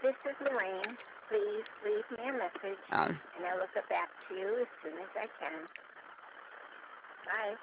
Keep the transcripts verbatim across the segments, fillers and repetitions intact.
This is Lorraine. Please leave me a message, Um, and I will get back to you as soon as I can. Bye.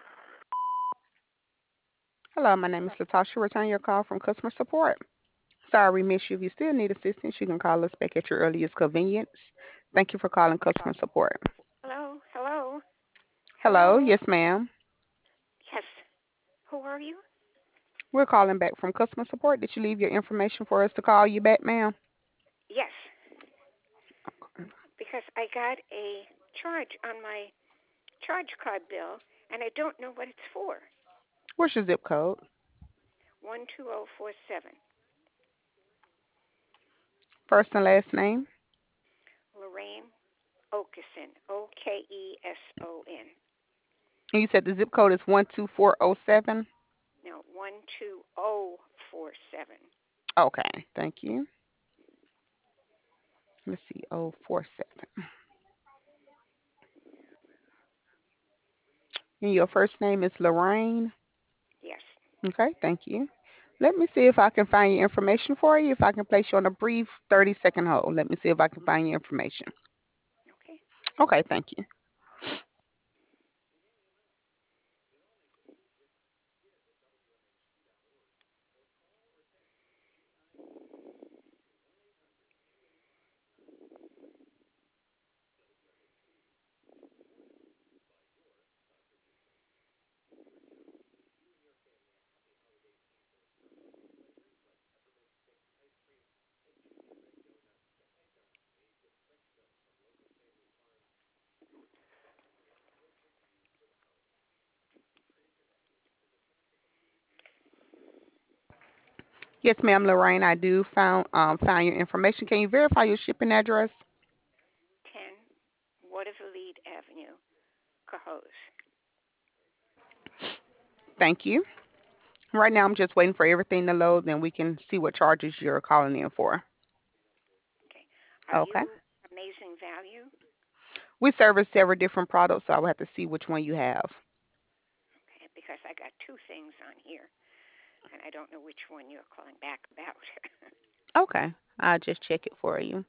Hello, my name is Latasha. Return your call from customer support. Sorry we missed you. If you still need assistance, you can call us back at your earliest convenience. Thank you for calling customer support. Hello, hello, Hello, hello. yes, ma'am. Yes. Who are you? We're calling back from customer support. Did you leave your information for us to call you back, ma'am? Yes, because I got a charge on my charge card bill, and I don't know what it's for. What's your zip code? One two zero four seven. First and last name? Lorraine Okeson. O K E S O N. And you said the zip code is one two four zero seven? No, one two zero four seven. Okay, thank you. Let's see, oh four seven. And your first name is Lorraine? Yes. Okay, thank you. Let me see if I can find your information for you. If I can place you on a brief thirty second hold. Let me see if I can find your information. Okay. Okay, thank you. Yes, ma'am, Lorraine, I do found um find your information. Can you verify your shipping address? ten Waterville Avenue, Cohoes. Thank you. Right now, I'm just waiting for everything to load, then we can see what charges you're calling in for. Okay. Are Okay. you amazing value? We service several different products, so I will have to see which one you have. Okay, because I got two things on here, and I don't know which one you're calling back about. Okay. I'll just check it for you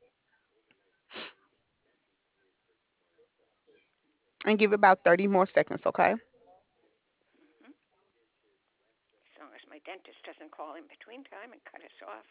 and give it about thirty more seconds, okay? hmm As long as my dentist doesn't call in between time and cut us off.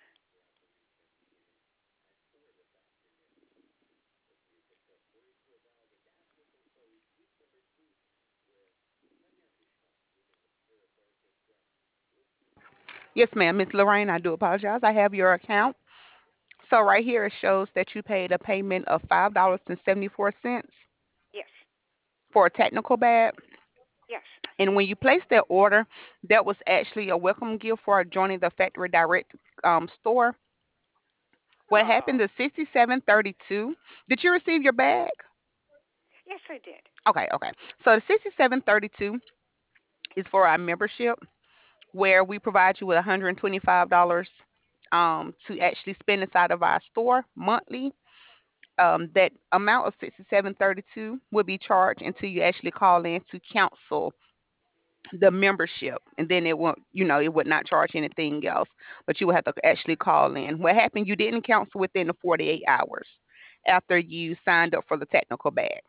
Yes, ma'am. Miss Lorraine, I do apologize. I have your account. So right here it shows that you paid a payment of five dollars and seventy-four cents Yes, for a technical bag. yes. And when you placed that order, that was actually a welcome gift for joining the Factory Direct um, store. What happened Oh, to sixty-seven thirty-two? Did you receive your bag? yes, I did. Okay, okay. So the sixty-seven thirty-two is for our membership where we provide you with one hundred twenty-five dollars um, to actually spend inside of our store monthly. Um, that amount of sixty-seven thirty-two will be charged until you actually call in to cancel the membership, and then it won't, you know, it would not charge anything else, but you would have to actually call in. What happened, you didn't cancel within the forty-eight hours after you signed up for the technical bag.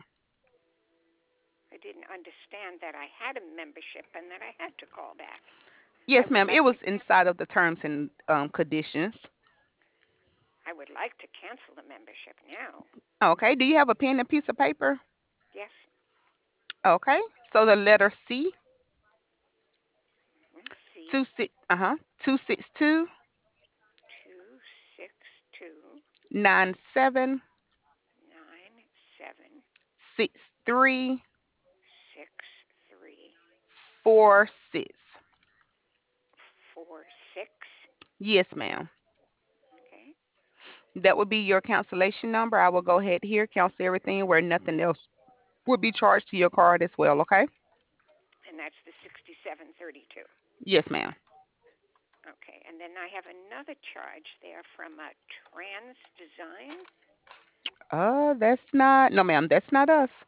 I didn't understand that I had a membership and that I had to call back. I Yes, would ma'am, it like to was cancel. inside of the terms and um, conditions. I would like to cancel the membership now. Okay, do you have a pen and piece of paper? Yes. Okay, so the letter C, Let's two see. six, uh-huh, two six two Two six two nine seven nine seven six three six three four six. four six. Yes, ma'am. Okay. That would be your cancellation number. I will go ahead here, cancel everything where nothing else will be charged to your card as well, okay? And that's the sixty-seven thirty-two. Yes, ma'am. Okay. And then I have another charge there from uh, Trans Design. Uh, that's not, no, ma'am, that's not us.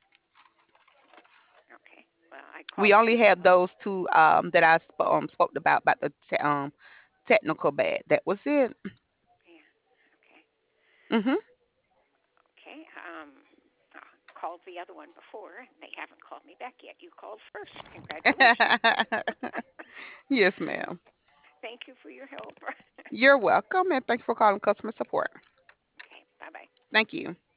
Okay. Well, I We called only them. have those two um that I sp- um spoke about about the te- um technical bag. That was it. Mhm. Okay. Um, I called the other one before. They haven't called me back yet. You called first. Congratulations. Yes, ma'am. Thank you for your help. You're welcome, and thanks for calling customer support. Okay. Bye bye. Thank you.